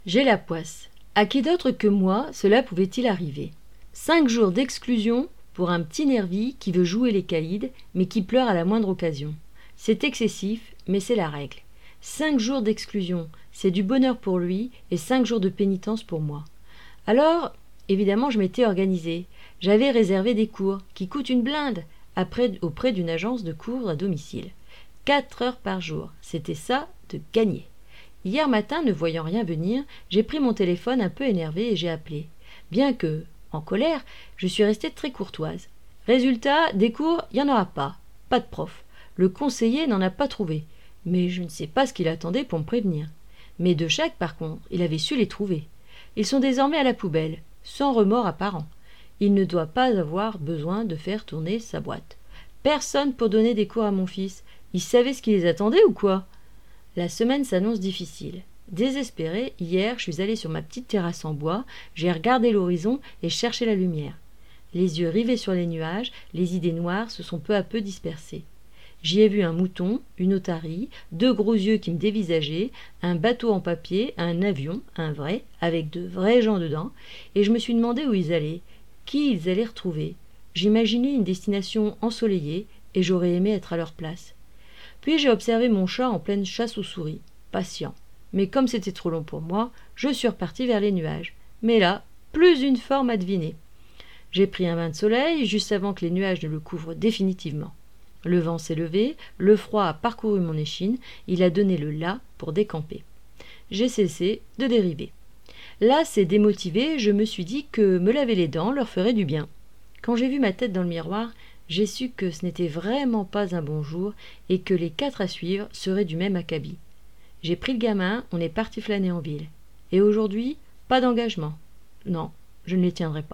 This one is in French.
J'ai la poisse. À qui d'autre que moi cela pouvait-il arriver? 5 jours d'exclusion pour un petit nervi qui veut jouer les caïds, mais qui pleure à la moindre occasion. C'est excessif, mais c'est la règle. 5 jours d'exclusion, c'est du bonheur pour lui et 5 jours de pénitence pour moi. Alors, évidemment, je m'étais organisée. J'avais réservé des cours, qui coûtent une blinde, auprès d'une agence de cours à domicile. 4 heures par jour, c'était ça de gagner. Hier matin, ne voyant rien venir, j'ai pris mon téléphone un peu énervé et j'ai appelé. Bien que, en colère, je suis restée très courtoise. Résultat, des cours, il n'y en aura pas. Pas de prof. Le conseiller n'en a pas trouvé. Mais je ne sais pas ce qu'il attendait pour me prévenir. Mes 2 chèques, par contre, il avait su les trouver. Ils sont désormais à la poubelle, sans remords apparent. Il ne doit pas avoir besoin de faire tourner sa boîte. Personne pour donner des cours à mon fils. Il savait ce qui les attendait ou quoi? La semaine s'annonce difficile. Désespérée, hier, je suis allée sur ma petite terrasse en bois, j'ai regardé l'horizon et cherché la lumière. Les yeux rivés sur les nuages, les idées noires se sont peu à peu dispersées. J'y ai vu un mouton, une otarie, 2 gros yeux qui me dévisageaient, un bateau en papier, un avion, un vrai, avec de vrais gens dedans, et je me suis demandé où ils allaient, qui ils allaient retrouver. J'imaginais une destination ensoleillée, et j'aurais aimé être à leur place. Puis j'ai observé mon chat en pleine chasse aux souris, patient. Mais comme c'était trop long pour moi, je suis repartie vers les nuages. Mais là, plus une forme à deviner. J'ai pris un bain de soleil juste avant que les nuages ne le couvrent définitivement. Le vent s'est levé, le froid a parcouru mon échine, il a donné le la pour décamper. J'ai cessé de dériver. Là, c'est démotivé, je me suis dit que me laver les dents leur ferait du bien. Quand j'ai vu ma tête dans le miroir, j'ai su que ce n'était vraiment pas un bon jour et que les 4 à suivre seraient du même acabit. J'ai pris le gamin, on est parti flâner en ville. Et aujourd'hui, pas d'engagement. Non, je ne les tiendrai pas.